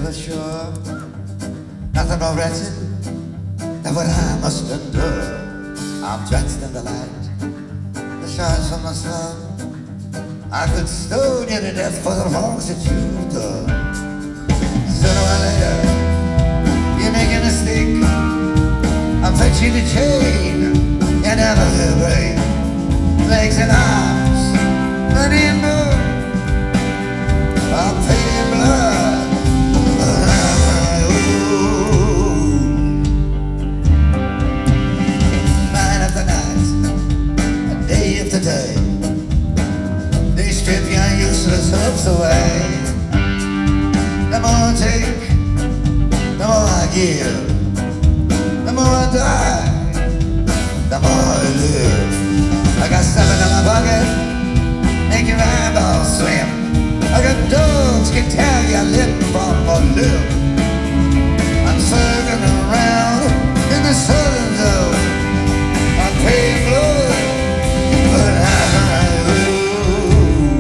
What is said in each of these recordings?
for sure. Nothing more wretched than what I must endure. I'm drenched in the light that shines from the sun. I could stone you to death for the wrongs that you've done. Sooner or later, you make a mistake. I'll put you to chain, you never will break. Legs and arms, money and more. I'll pay in blood. Night after night, and day after day, they strip your useless hopes away. The more I take, the more I give. The more I die, the more I live. I got something in my pocket, make your eyeballs swim. I got dogs can tell you lip from a lip. I'm circling around in the southern zone. I'm paying blood, but I lose.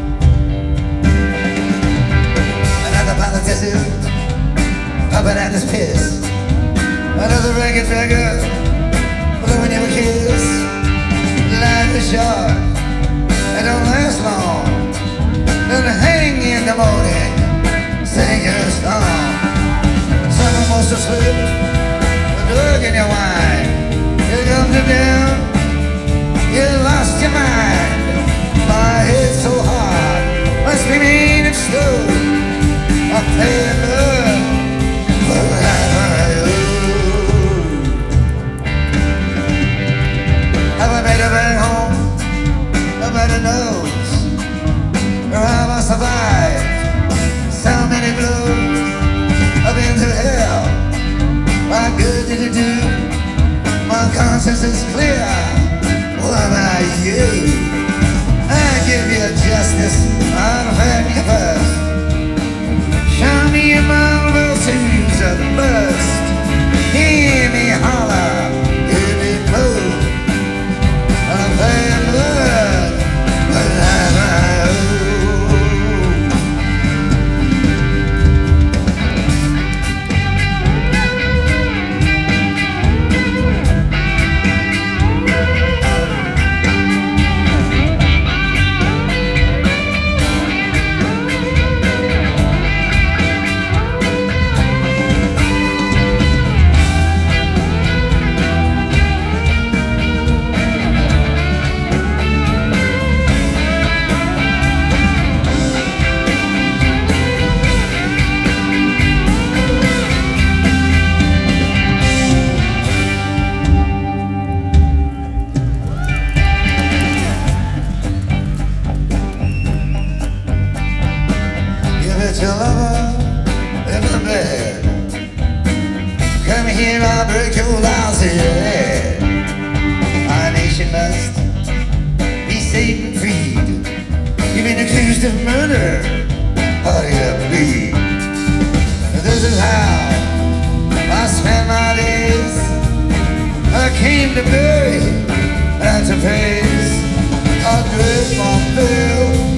Another politician popping at his piss. Another ragged beggar blowing you a kiss. Life is short, it don't last long. Then hang in the morning, sing your song. Someone wants to slip a drug in your wine. Here comes the down, you lost your mind. My head's so hard, must be mean and slow. I'm paying blood for life I owe. Have I made it back home? Nobody knows. Or have I survived so many blows? I've been to hell. What good did it do? My conscience is clear. What about you? I give you justice. I'll have you first. Show me your marble tunes of the burst. Hear me holler. Hear me move. I'm paying blood, but I owe. Your lover in the bed. Come here, I'll break your lousy head. Our nation must be safe and freed. You've been accused of murder. Hurry up, please. This is how I spend my days. I came to bury and to praise. I drip my bill.